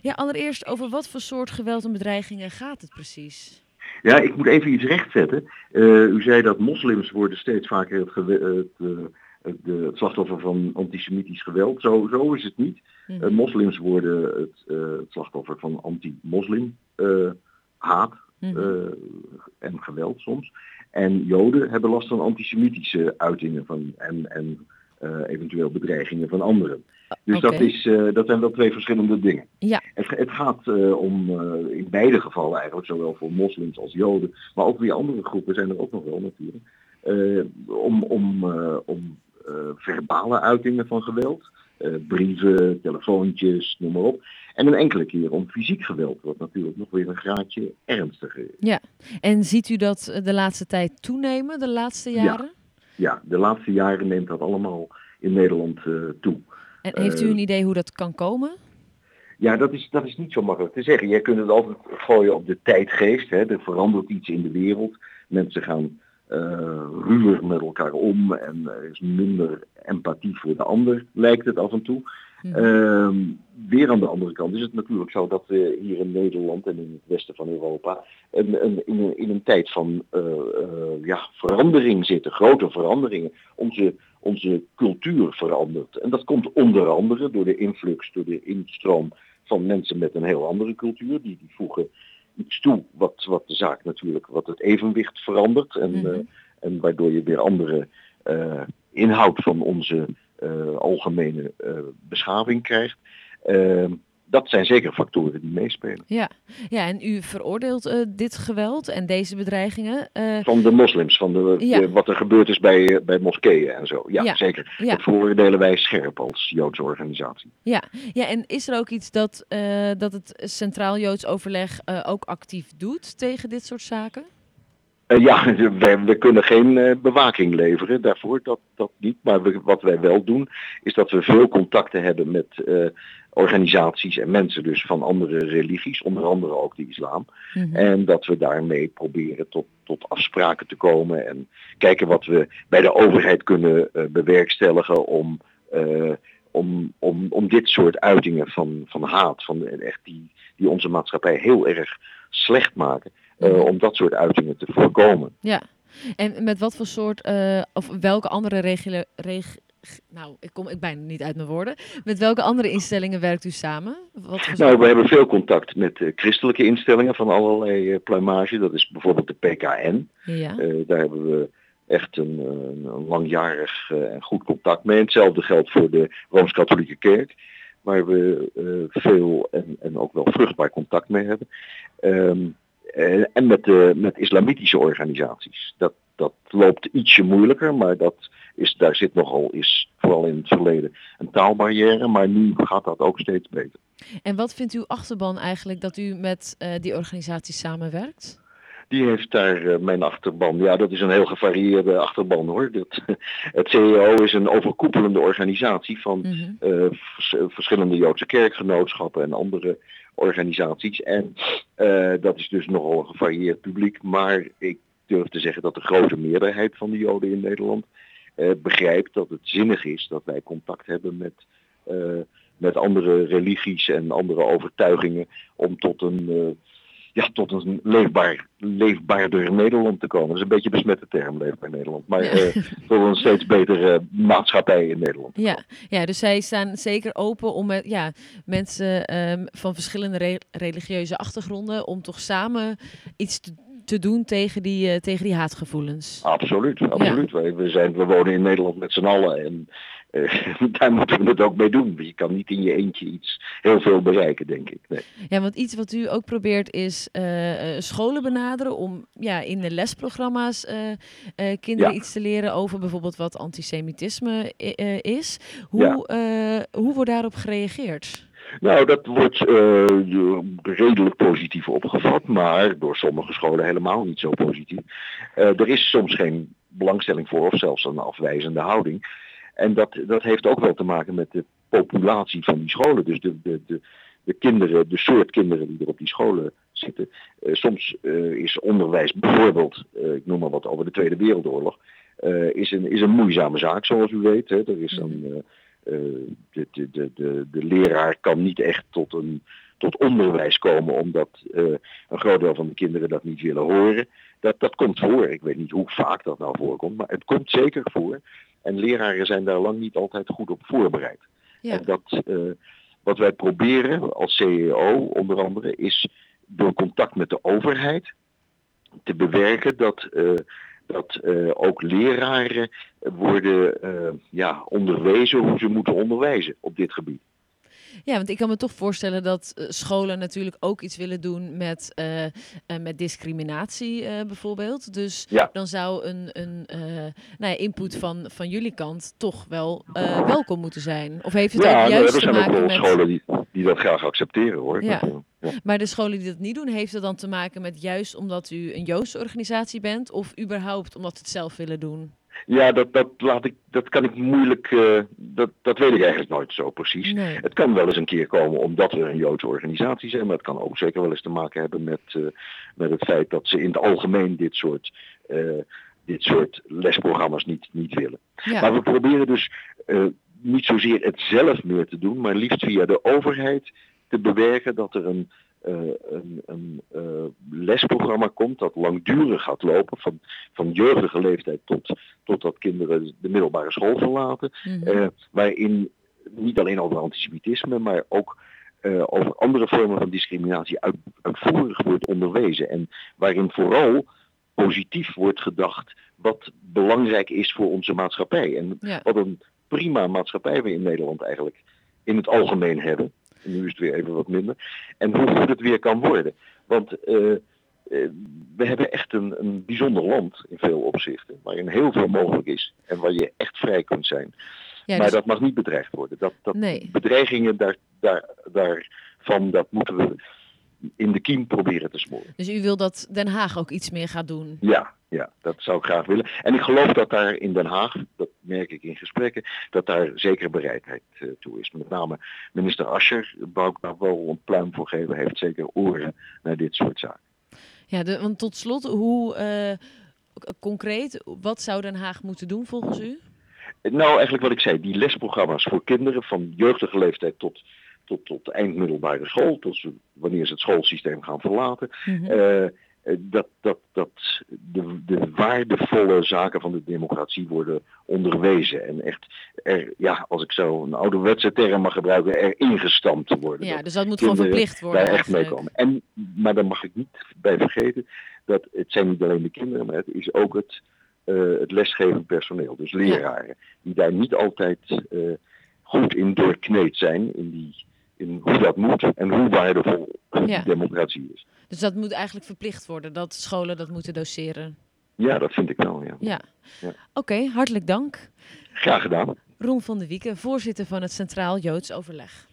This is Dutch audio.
Ja, allereerst over wat voor soort geweld en bedreigingen gaat het precies? Ja, ik moet even iets rechtzetten. U zei dat moslims worden steeds vaker het slachtoffer van antisemitisch geweld. Zo is het niet. Mhm. Moslims worden het slachtoffer van anti-moslim haat Mhm. en geweld soms. En Joden hebben last van antisemitische uitingen en eventueel bedreigingen van anderen. Dus Oké. dat zijn wel twee verschillende dingen. Ja. Het gaat om in beide gevallen eigenlijk, zowel voor moslims als Joden, maar ook weer andere groepen zijn er ook nog wel natuurlijk, om verbale uitingen van geweld, brieven, telefoontjes, noem maar op. En een enkele keer om fysiek geweld, wat natuurlijk nog weer een graadje ernstiger is. Ja. En ziet u dat de laatste tijd toenemen, de laatste Ja, jaren? ja, de laatste jaren neemt dat allemaal in Nederland toe. En heeft u Uh, een idee hoe dat kan komen? Ja, dat is niet zo makkelijk te zeggen. Je kunt het altijd gooien op de tijdgeest. Hè. Er verandert iets in de wereld. Mensen gaan ruwer met elkaar om en er is minder empathie voor de ander, lijkt het af en toe. Mhm. Weer aan de andere kant is het natuurlijk zo dat we hier in Nederland en in het westen van Europa in een tijd van verandering zitten, grote veranderingen. Onze cultuur verandert. En dat komt onder andere door de influx, door de instroom van mensen met een heel andere cultuur. Die voegen iets toe wat de zaak natuurlijk, wat het evenwicht verandert. Mhm. En waardoor je weer andere inhoud van onze algemene beschaving krijgt. Dat zijn zeker factoren die meespelen. Ja. Ja, en u veroordeelt dit geweld en deze bedreigingen? Van de moslims, Ja. wat er gebeurd is bij moskeeën en zo. Ja, Ja. zeker. Ja. Dat veroordelen wij scherp als Joodse organisatie. Ja. Ja, en is er ook iets dat het Centraal Joods Overleg ook actief doet tegen dit soort zaken? We kunnen geen bewaking leveren daarvoor, dat niet. Maar wat wij wel doen, is dat we veel contacten hebben met organisaties en mensen dus van andere religies, onder andere ook de islam. Mhm. En dat we daarmee proberen tot afspraken te komen en kijken wat we bij de overheid kunnen bewerkstelligen om dit soort uitingen van haat, van echt die onze maatschappij heel erg slecht maken. Om dat soort uitingen te voorkomen. Ja, en met wat voor soort, of welke andere nou, ik bijna niet uit mijn woorden. Met welke andere instellingen werkt u samen? Nou, we hebben veel contact met christelijke instellingen van allerlei pluimage. Dat is bijvoorbeeld de PKN. Ja. Daar hebben we echt een langjarig en goed contact mee. Hetzelfde geldt voor de Rooms-Katholieke Kerk, waar we veel en ook wel vruchtbaar contact mee hebben. En met islamitische organisaties. Dat loopt ietsje moeilijker, maar daar zit vooral in het verleden een taalbarrière. Maar nu gaat dat ook steeds beter. En wat vindt uw achterban eigenlijk dat u met die organisatie samenwerkt? Die heeft daar mijn achterban. Ja, dat is een heel gevarieerde achterban hoor. Het CEO is een overkoepelende organisatie van verschillende Joodse kerkgenootschappen en andere organisaties. En dat is dus nogal een gevarieerd publiek. Maar ik durf te zeggen dat de grote meerderheid van de Joden in Nederland begrijpt dat het zinnig is dat wij contact hebben met andere religies en andere overtuigingen om tot een leefbaarder Nederland te komen. Dat is een beetje een besmette term, leefbaar Nederland. Maar tot een steeds betere maatschappij in Nederland te komen. Ja, dus zij staan zeker open om met mensen van verschillende religieuze achtergronden, om toch samen iets te doen tegen die haatgevoelens. Absoluut. Ja. We wonen in Nederland met z'n allen en daar moeten we het ook mee doen. Je kan niet in je eentje heel veel bereiken, denk ik. Nee. Ja, want iets wat u ook probeert is scholen benaderen om in de lesprogramma's kinderen iets te leren over bijvoorbeeld wat antisemitisme is. Hoe wordt daarop gereageerd? Nou, dat wordt redelijk positief opgevat, maar door sommige scholen helemaal niet zo positief. Er is soms geen belangstelling voor of zelfs een afwijzende houding. En dat heeft ook wel te maken met de populatie van die scholen. Dus de kinderen, de soort kinderen die er op die scholen zitten. Soms is onderwijs bijvoorbeeld, ik noem maar wat over de Tweede Wereldoorlog, is een moeizame zaak zoals u weet. Hè. Er is dan... De leraar kan niet echt tot tot onderwijs komen omdat een groot deel van de kinderen dat niet willen horen. Dat komt voor. Ik weet niet hoe vaak dat nou voorkomt, maar het komt zeker voor. En leraren zijn daar lang niet altijd goed op voorbereid. Ja. En wat wij proberen als CEO onder andere is door contact met de overheid te bewerken dat ook leraren worden onderwezen hoe ze moeten onderwijzen op dit gebied. Ja, want ik kan me toch voorstellen dat scholen natuurlijk ook iets willen doen met discriminatie bijvoorbeeld. Dus dan zou een input van jullie kant toch wel welkom moeten zijn. Of heeft het ook juist te maken met... Er zijn ook wel scholen die dat graag accepteren, hoor. Ja. Maar de scholen die dat niet doen, heeft het dan te maken met juist omdat u een Joodse organisatie bent of überhaupt omdat ze het zelf willen doen? Ja, dat kan ik moeilijk, dat weet ik eigenlijk nooit zo precies. Nee. Het kan wel eens een keer komen omdat we een Joodse organisatie zijn, maar het kan ook zeker wel eens te maken hebben met het feit dat ze in het algemeen dit soort lesprogramma's niet willen. Ja. Maar we proberen dus niet zozeer het zelf meer te doen, maar liefst via de overheid te bewerken dat er een lesprogramma komt dat langdurig gaat lopen, van jeugdige leeftijd totdat kinderen de middelbare school verlaten, waarin niet alleen over antisemitisme, maar ook over andere vormen van discriminatie uitvoerig wordt onderwezen en waarin vooral positief wordt gedacht wat belangrijk is voor onze maatschappij en wat een prima maatschappij we in Nederland eigenlijk in het algemeen hebben. En nu is het weer even wat minder. En hoe goed het weer kan worden. Want we hebben echt een bijzonder land in veel opzichten. Waarin heel veel mogelijk is. En waar je echt vrij kunt zijn. Ja, maar dat mag niet bedreigd worden. Nee. Bedreigingen daarvan, dat moeten we in de kiem proberen te smoren. Dus u wil dat Den Haag ook iets meer gaat doen? Ja, dat zou ik graag willen. En ik geloof dat daar in Den Haag, dat merk ik in gesprekken, dat daar zeker bereidheid toe is. Met name minister Ascher, wou ik daar wel een pluim voor geven, heeft zeker oren naar dit soort zaken. Ja, want tot slot, hoe concreet, wat zou Den Haag moeten doen volgens u? Nou, eigenlijk wat ik zei, die lesprogramma's voor kinderen van jeugdige leeftijd tot eind middelbare school, tot wanneer ze het schoolsysteem gaan verlaten. Dat de waardevolle zaken van de democratie worden onderwezen. En echt, als ik zo een ouderwetse term mag gebruiken, erin gestampt te worden. Ja, dus dat moet gewoon verplicht worden. Daar echt meekomen. Maar daar mag ik niet bij vergeten dat het zijn niet alleen de kinderen, maar het is ook het lesgevend personeel. Dus leraren, die daar niet altijd goed in doorkneed zijn, in hoe dat moet en hoe waardevol democratie is. Dus dat moet eigenlijk verplicht worden, dat scholen dat moeten doseren? Ja, dat vind ik wel, ja. Oké, hartelijk dank. Graag gedaan. Ron van de Wieken, voorzitter van het Centraal Joods Overleg.